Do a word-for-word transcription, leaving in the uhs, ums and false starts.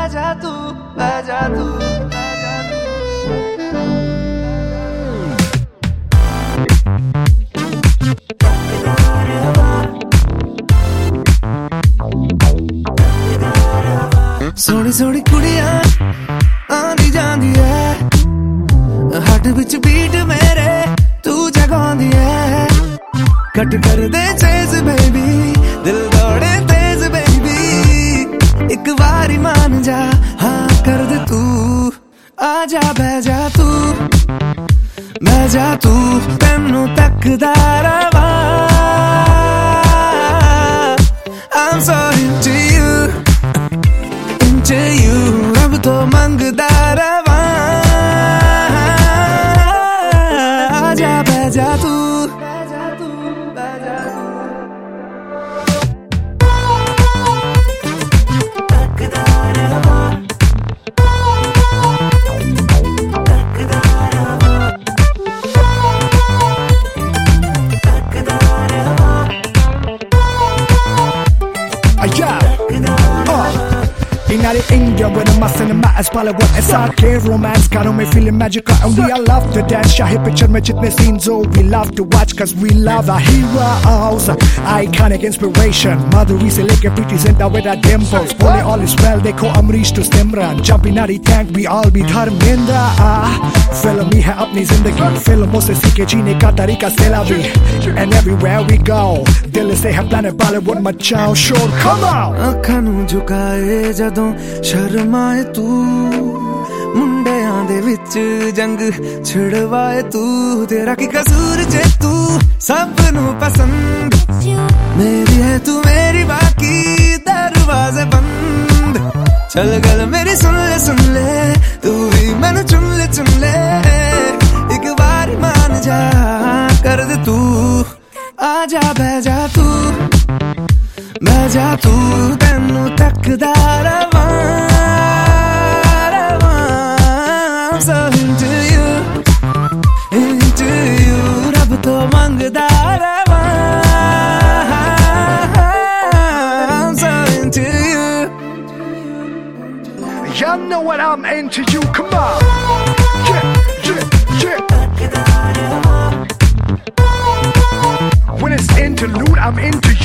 आजा तू आजा तू सोनी सोनी कुड़ियां आंदी जांदी है हट विच बीट मेरे तू जगांदी है कट कर दे चेज बेबी दिल दौड़े तेज बेबी एक बारी मान जा हाँ कर दे तू आजा बह जा तू बह जा तू तेनू तकदा रवा I'm so into you into you रब तो मंगदा रवा आजा बह जा तू India with a mass and a mass pala what S R K romance got me feeling magical and we all love to dance shahi picture mein jitne scenes oh we love to watch cause we love our heroes iconic inspiration Madhuri se leke Preeti Zinta with our dimples Bole all is well dekho Amrish to Simran jumping out the tank we all be Dharmendra ah film hi hai apni zindagi filmon se seekhe jeene ka tarika sela bhi and everywhere we go dil se hai planet Bollywood machao shore come on ਅੱਖਾਂ ਨੂੰ ਝੁਕਾਏ ਜਦੋਂ ਸ਼ਰਮਾਏ ਤੂੰ ਮੁੰਡਿਆਂ ਦੇ ਵਿੱਚ ਜੰਗ ਛਿੜਵਾਏ ਤੂੰ ਤੇਰਾ ਕੀ ਕਸੂਰ ਜੇ ਤੂੰ ਸਭ ਨੂੰ ਪਸੰਦ ਮੇਰੀ ਹੈ ਤੂੰ ਮੇਰੀ ਬਾਕੀ ਦਰਵਾਜ਼ੇ ਬੰਦ ਚਲ ਗੱਲ ਮੇਰੀ ਸੁਣ ਲੈ ਸੁਣ ਲੈ ਤੂੰ ਵੀ ਮੈਨੂੰ ਚੁਣ ਲੈ ਚੁਣ ਲੈ ਇੱਕ ਵਾਰ ਮੰਨ ਜਾ ਕਰ ਦੇ ਤੂੰ ਆਜਾ ਬਹਿ ਜਾ ਤੂੰ ਬਹਿ ਜਾ ਤੂੰ ਤੈਨੂੰ ਤੱਕਦਾ ਰਵਾਂ I'm so into you into you ਰੱਬ ਤੋਂ ਮੰਗਦਾ ਰਵਾਂ I'm so into you Y'all know what I'm into you come on yeah yeah yeah when it's interlude I'm into